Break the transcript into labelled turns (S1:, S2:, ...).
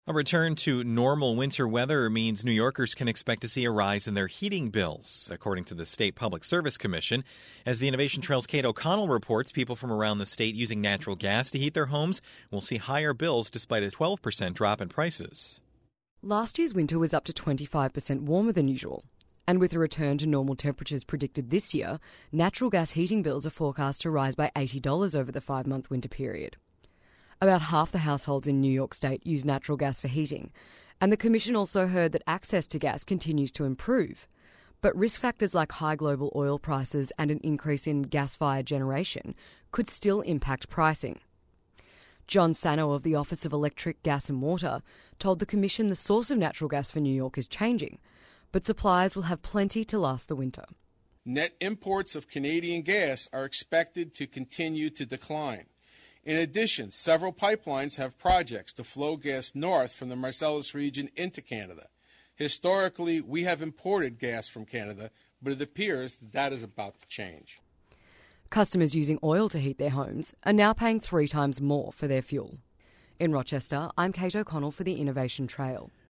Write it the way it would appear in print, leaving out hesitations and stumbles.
S1: A return to normal winter weather means New Yorkers can expect to see a rise in their heating bills, according to the State Public Service Commission. As the Innovation Trail's Kate O'Connell reports, people from around the state using natural gas to heat their homes will see higher bills despite a 12% drop in prices.
S2: Last year's winter was up to 25% warmer than usual. And with a return to normal temperatures predicted this year, natural gas heating bills are forecast to rise by $80 over the 5-month winter period. About half the households in New York State use natural gas for heating, and the Commission also heard that access to gas continues to improve. But risk factors like high global oil prices and an increase in gas-fired generation could still impact pricing. John Sano of the Office of Electric, Gas and Water told the Commission the source of natural gas for New York is changing, but suppliers will have plenty to last the winter.
S3: Net imports of Canadian gas are expected to continue to decline. In addition, several pipelines have projects to flow gas north from the Marcellus region into Canada. Historically, we have imported gas from Canada, but it appears that is about to change.
S2: Customers using oil to heat their homes are now paying 3 times more for their fuel. In Rochester, I'm Kate O'Connell for the Innovation Trail.